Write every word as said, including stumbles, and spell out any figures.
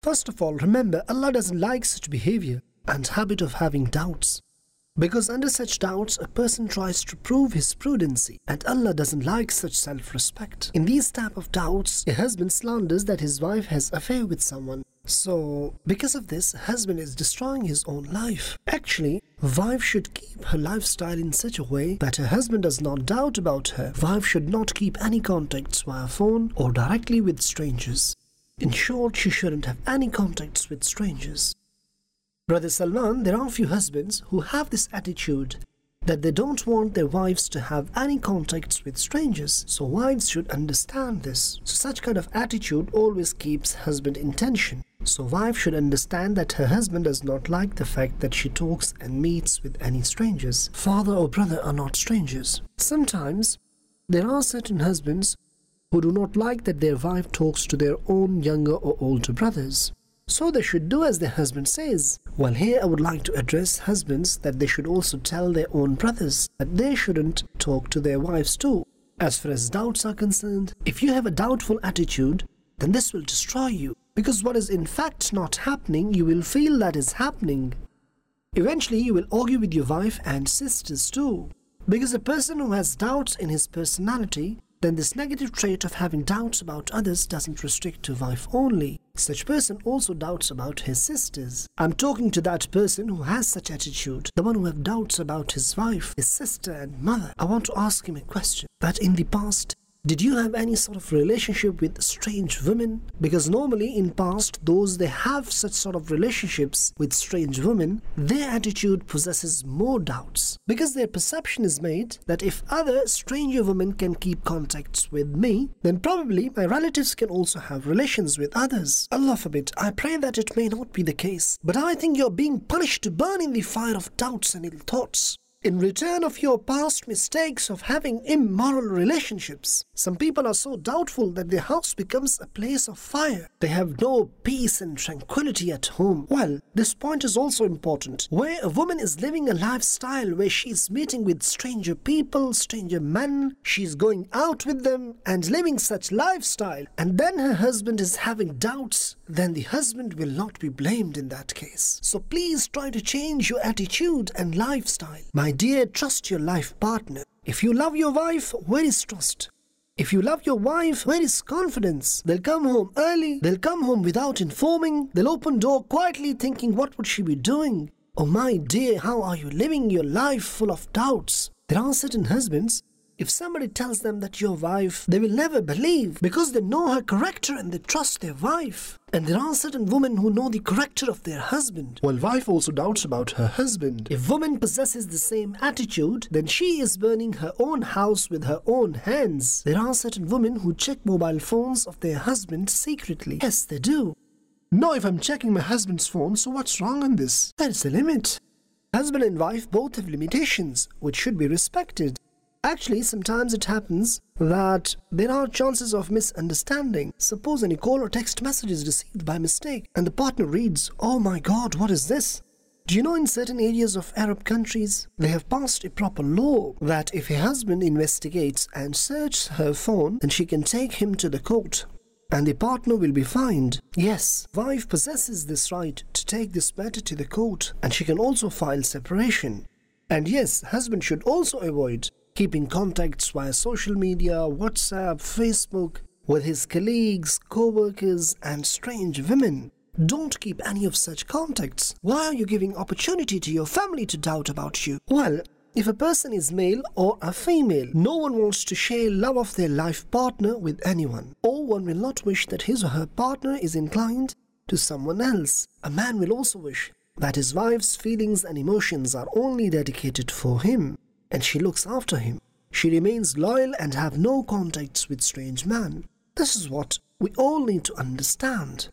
First of all, remember, Allah doesn't like such behavior and habit of having doubts. Because under such doubts, a person tries to prove his prudency, and Allah doesn't like such self-respect. In these type of doubts, a husband slanders that his wife has affair with someone. So, because of this, husband is destroying his own life. Actually, wife should keep her lifestyle in such a way that her husband does not doubt about her. Wife should not keep any contacts via phone or directly with strangers. In short, she shouldn't have any contacts with strangers. Brother Salman, there are few husbands who have this attitude that they don't want their wives to have any contacts with strangers. So wives should understand this. So such kind of attitude always keeps husband in tension. So wife should understand that her husband does not like the fact that she talks and meets with any strangers. Father or brother are not strangers. Sometimes there are certain husbands who do not like that their wife talks to their own younger or older brothers. So they should do as their husband says. Well, here I would like to address husbands that they should also tell their own brothers that they shouldn't talk to their wives too. As far as doubts are concerned, if you have a doubtful attitude, then this will destroy you. Because what is in fact not happening, you will feel that is happening. Eventually, you will argue with your wife and sisters too. Because a person who has doubts in his personality, then this negative trait of having doubts about others doesn't restrict to wife only. Such person also doubts about his sisters. I'm talking to that person who has such attitude, the one who have doubts about his wife, his sister and mother. I want to ask him a question, that in the past, did you have any sort of relationship with strange women? Because normally in past, those they have such sort of relationships with strange women, their attitude possesses more doubts. Because their perception is made that if other stranger women can keep contacts with me, then probably my relatives can also have relations with others. Allah forbid, I pray that it may not be the case. But I think you're being punished to burn in the fire of doubts and ill thoughts. In return of your past mistakes of having immoral relationships, some people are so doubtful that their house becomes a place of fire. They have no peace and tranquility at home. Well, this point is also important. Where a woman is living a lifestyle where she is meeting with stranger people, stranger men, she is going out with them and living such lifestyle, and then her husband is having doubts, then the husband will not be blamed in that case. So please try to change your attitude and lifestyle. My dear, trust your life partner. If you love your wife, where is trust? If you love your wife, where is confidence? They'll come home early, they'll come home without informing, they'll open door quietly thinking what would she be doing? Oh my dear, how are you living your life full of doubts? There are certain husbands, if somebody tells them that your wife, they will never believe because they know her character and they trust their wife. And there are certain women who know the character of their husband, while wife also doubts about her husband. If woman possesses the same attitude, then she is burning her own house with her own hands. There are certain women who check mobile phones of their husband secretly. Yes, they do. No, if I'm checking my husband's phone, so what's wrong in this? There's a limit. Husband and wife both have limitations, which should be respected. Actually, sometimes it happens that there are chances of misunderstanding. Suppose any call or text message is received by mistake and the partner reads, "Oh my God, what is this?" Do you know in certain areas of Arab countries, they have passed a proper law that if a husband investigates and searches her phone, then she can take him to the court and the partner will be fined. Yes, wife possesses this right to take this matter to the court and she can also file separation. And yes, husband should also avoid keeping contacts via social media, WhatsApp, Facebook, with his colleagues, co-workers and strange women. Don't keep any of such contacts. Why are you giving opportunity to your family to doubt about you? Well, if a person is male or a female, no one wants to share love of their life partner with anyone. Or one will not wish that his or her partner is inclined to someone else. A man will also wish that his wife's feelings and emotions are only dedicated for him, and she looks after him. She remains loyal and have no contacts with strange men. This is what we all need to understand.